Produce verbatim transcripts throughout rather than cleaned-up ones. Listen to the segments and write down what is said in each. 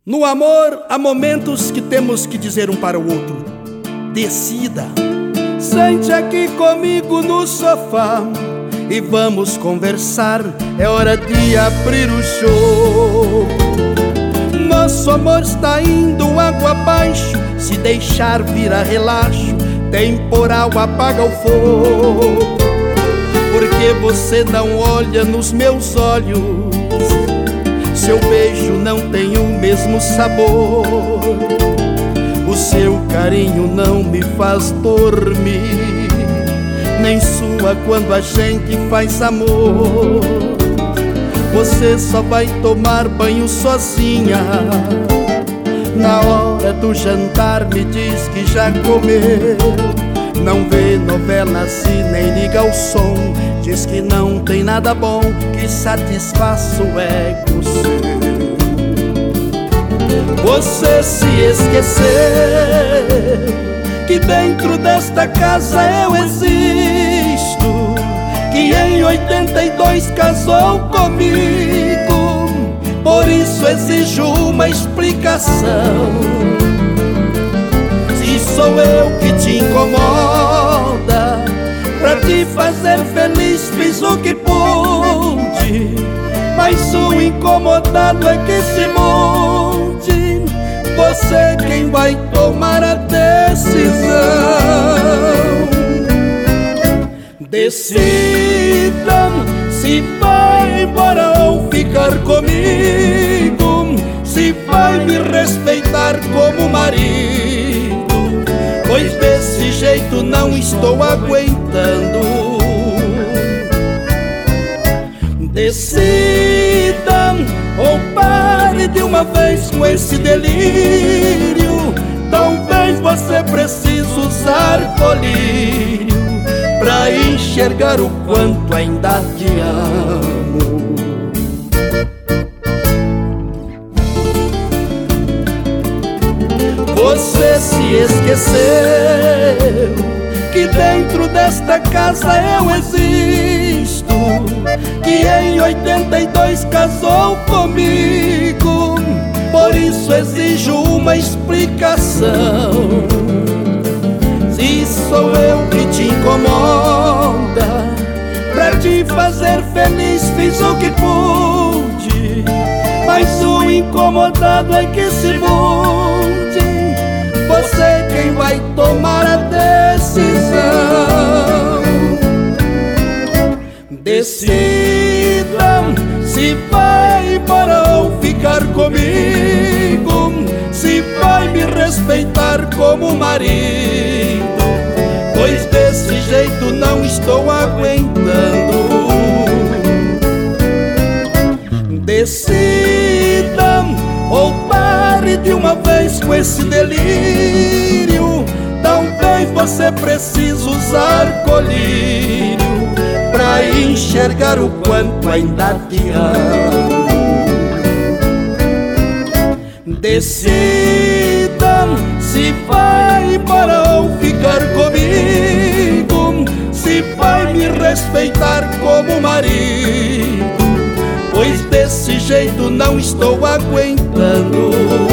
No amor, há momentos que temos que dizer um para o outro: decida, sente aqui comigo no sofá e vamos conversar, é hora de abrir o show. Nosso amor está indo água abaixo, se deixar virar relaxo, temporal apaga o fogo. Porque você não olha nos meus olhos, seu beijo não tem o mesmo sabor, o seu carinho não me faz dormir, nem sua quando a gente faz amor. Você só vai tomar banho sozinha, na hora do jantar me diz que já comeu. Não vê novelas e nem liga o som, diz que não tem nada bom que satisfaça o ego seu. Você se esqueceu que dentro desta casa eu existo, que em oitenta e dois casou comigo, por isso exijo uma explicação. Se sou eu que te incomoda, pra te fazer feliz fiz o que pude, mas o incomodado é que se mude. Você quem vai tomar a decisão. Decida se vai embora ou ficar comigo, se vai me respeitar como marido, pois desse jeito não estou aguentando. Decida ou pare de uma vez com esse delírio, talvez você precise usar colírio pra enxergar o quanto ainda te amo. Você se esqueceu que dentro desta casa eu existo, que em oitenta e dois casou comigo, por isso exijo uma explicação. Se sou eu que te incomoda, pra te fazer feliz fiz o que pude, mas o incomodado é que se mude. Você quem vai tomar a decisão. Decida se vai embora ou ficar comigo, se vai me respeitar como marido, pois desse jeito não estou aguentando. Decida ou pare de uma vez com esse delírio, talvez você precise usar colírio pra enxergar o quanto ainda te amo. Decida se vai embora ou ficar comigo, se vai me respeitar como marido, pois desse jeito não estou aguentando.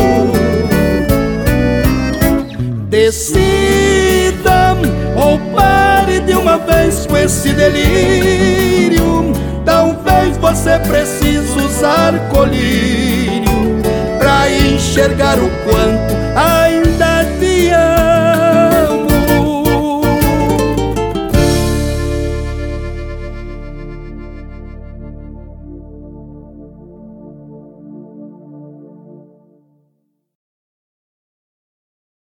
Decida ou pare de uma vez com esse delírio, talvez você precise usar colírio pra enxergar o quanto